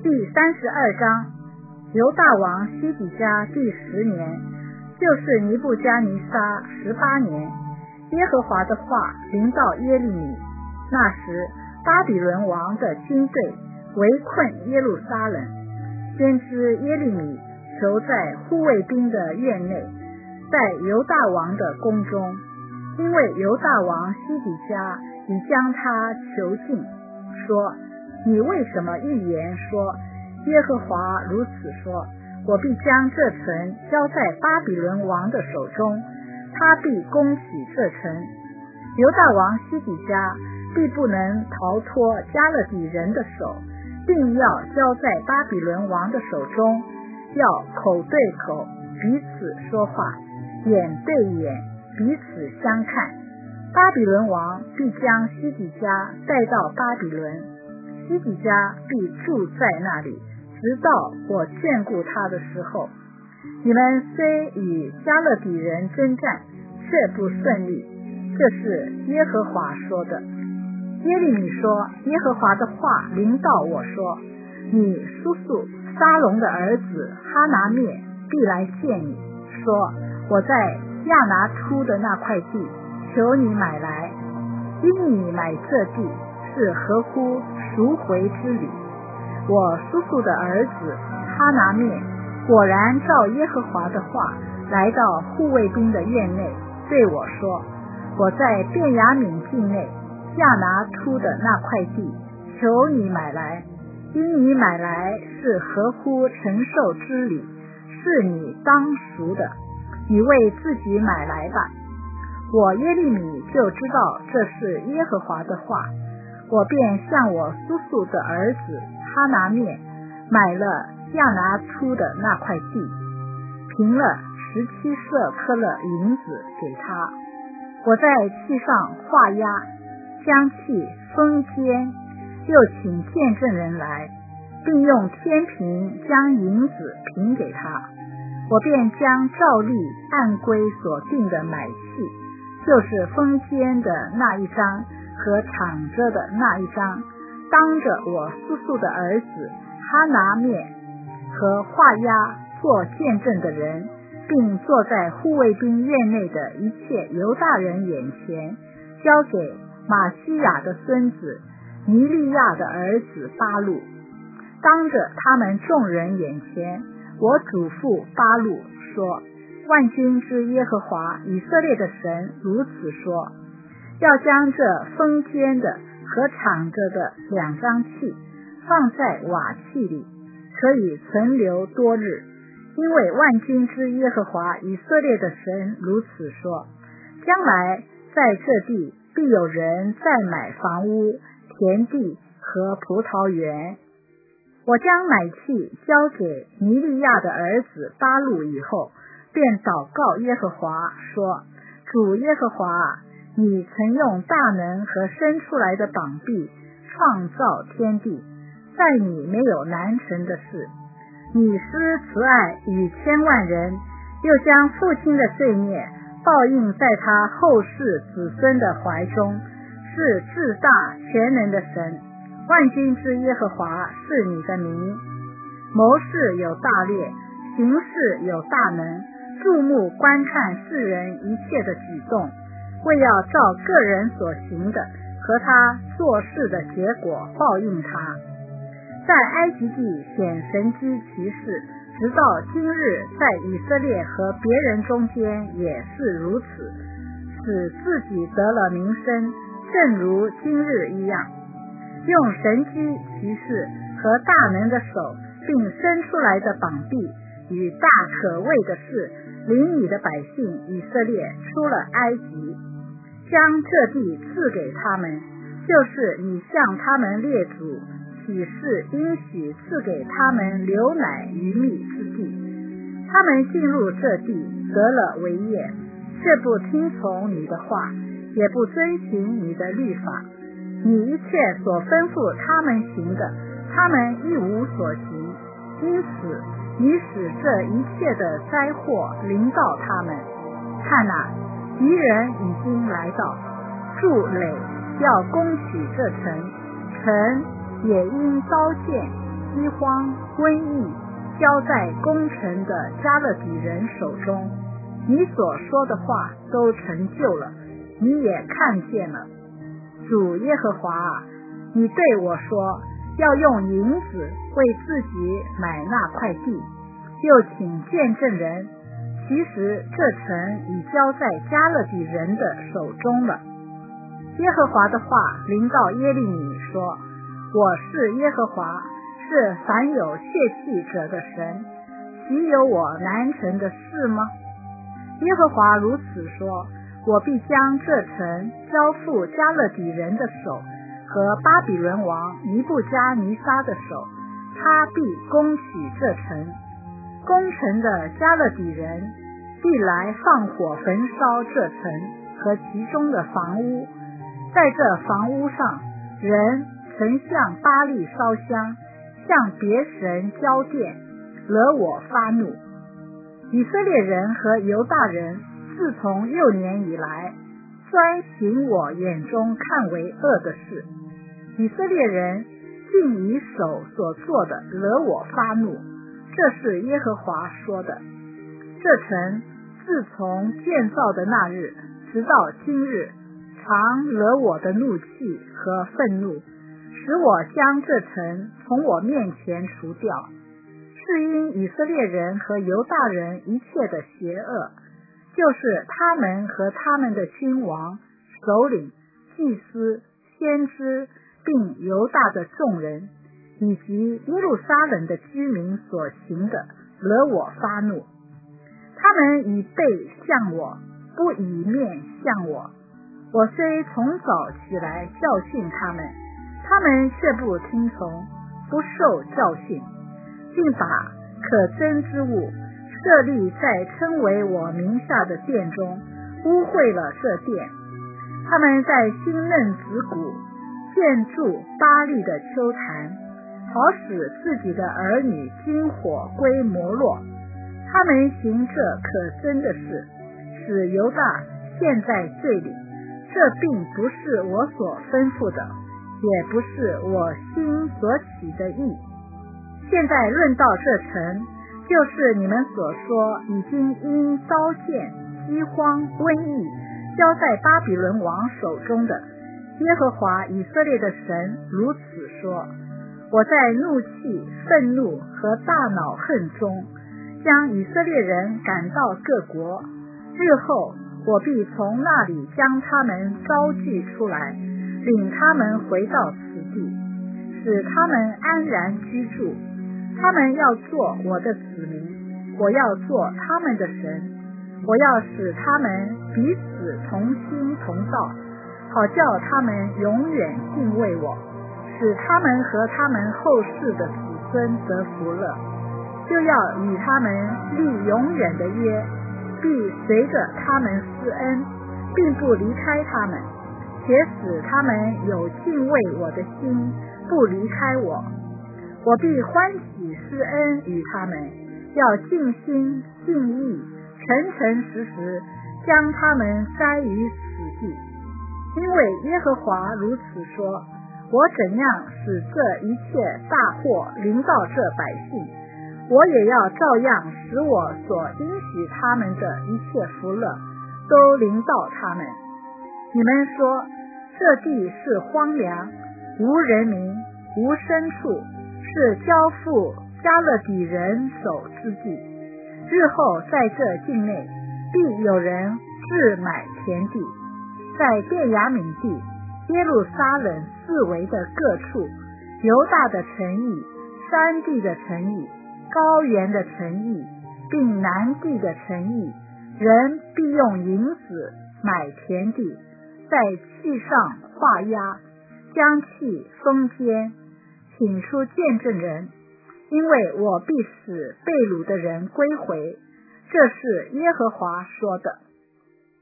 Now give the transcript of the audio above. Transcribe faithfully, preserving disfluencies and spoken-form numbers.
第三十二章，犹大王西底家第十年，就是尼布加尼撒十八年，耶和华的话临到耶利米。那时，巴比伦王的军队围困耶路撒冷，先知耶利米囚在护卫兵的院内，在犹大王的宫中，因为犹大王西底家已将他囚禁，说：你为什么预言说，耶和华如此说，我必将这城交在巴比伦王的手中，他必攻取这城，犹大王西底家必不能逃脱加勒底人的手，并要交在巴比伦王的手中，要口对口彼此说话，眼对眼彼此相看。巴比伦王必将西底家带到巴比伦，西底家必住在那里，直到我眷顾他的时候。你们虽与加勒底人征战，却不顺利，这是耶和华说的。耶利米说，耶和华的话临到我说，你叔叔沙龙的儿子哈拿灭必来见你，说，我在亚拿突的那块地求你买来，因你买这地是合乎赎回之礼。我叔叔的儿子哈拿灭果然照耶和华的话来到护卫兵的院内，对我说，我在便雅悯境内亚拿突的那块地求你买来，因你买来是合乎承受之礼，是你当赎的，你为自己买来吧。我耶利米就知道这是耶和华的话，我便向我叔叔的儿子哈拿灭买了亚拿突的那块地，凭了十七舍克勒银子给他。我在契上画押，将契封缄，又请见证人来，并用天平将银子平给他。我便将照例按规所定的买契，就是封缄的那一张和敞着的那一张，当着我叔叔的儿子哈拿灭和画押做见证的人，并坐在护卫兵院内的一切犹大人眼前，交给马西亚的孙子尼利亚的儿子巴录。当着他们众人眼前，我嘱咐巴录说，万军之耶和华以色列的神如此说，要将这封缄的和敞着的两张契放在瓦器里，可以存留多日，因为万军之耶和华以色列的神如此说，将来在这地必有人再买房屋、田地和葡萄园。我将买契交给尼利亚的儿子巴录以后，便祷告耶和华说，主耶和华，你曾用大能和伸出来的膀臂创造天地，在你没有难成的事。你施慈爱与千万人，又将父亲的罪孽报应在他后世子孙的怀中，是至大全能的神。万军之耶和华是你的名，谋事有大略，行事有大能，注目观看世人一切的举动，为要照个人所行的和他做事的结果报应他。在埃及地显神机奇事，直到今日在以色列和别人中间也是如此，使自己得了名声，正如今日一样。用神机奇事和大能的手，并伸出来的膀臂与大可畏的事，领你的百姓以色列出了埃及，将这地赐给他们，就是你向他们列祖起誓应许赐给他们流奶与蜜之地。他们进入这地得了为业，却不听从你的话，也不遵循你的律法。你一切所吩咐他们行的，他们一无所行，因此你使这一切的灾祸临到他们。看哪，敌人已经来到，筑垒要攻取这城，城也因刀剑饥荒、瘟疫交在攻城的加勒底人手中。你所说的话都成就了，你也看见了。主耶和华啊，你对我说，要用银子为自己买那块地，又请见证人，其实这城已交在加勒底人的手中了。耶和华的话临到耶利米说，我是耶和华，是凡有血气者的神，岂有我难成的事吗？耶和华如此说，我必将这城交付加勒底人的手和巴比伦王尼布加尼撒的手，他必攻取这城。攻城的加勒底人必来放火焚烧这城和其中的房屋，在这房屋上，人曾向巴力烧香，向别神交奠，惹我发怒。以色列人和犹大人自从幼年以来，专行我眼中看为恶的事。以色列人竟以手所做的惹我发怒，这是耶和华说的。这城自从建造的那日直到今日，常惹我的怒气和愤怒，使我将这城从我面前除掉。是因以色列人和犹大人一切的邪恶，就是他们和他们的君王、首领、祭司、先知，并犹大的众人，以及耶路撒冷的居民所行的，惹我发怒。他们以背向我，不以面向我。我虽从早起来教训他们，他们却不听从，不受教训，并把可憎之物设立在称为我名下的殿中，污秽了这殿。他们在新嫩子谷建筑巴力的丘坛，好使自己的儿女经火归摩洛。他们行这可憎的事，使犹大陷在罪里，这并不是我所吩咐的，也不是我心所起的意。现在论到这城，就是你们所说已经因刀剑、饥荒、瘟疫交在巴比伦王手中的。耶和华以色列的神如此说，我在怒气、愤怒和大恼恨中将以色列人赶到各国，日后我必从那里将他们招聚出来，领他们回到此地，使他们安然居住。他们要做我的子民，我要做他们的神，我要使他们彼此同心同道，好叫他们永远敬畏我，使他们和他们后世的子孙得福乐。就要与他们立永远的约，必随着他们施恩，并不离开他们，且使他们有敬畏我的心，不离开我。我必欢喜施恩与他们，要尽心尽意诚诚实实将他们栽于此地。因为耶和华如此说，我怎样使这一切大祸临到这百姓，我也要照样使我所应许他们的一切福乐都临到他们。你们说这地是荒凉，无人民，无牲畜，是交付加勒底人手之地。日后在这境内必有人置买田地，在便雅悯地、耶路撒冷四围的各处，犹大的城邑、山地的城邑、高原的城邑，并南地的城邑，人必用银子买田地，在契上画押，将契封缄，请出见证人，因为我必使被掳的人归回。这是耶和华说的。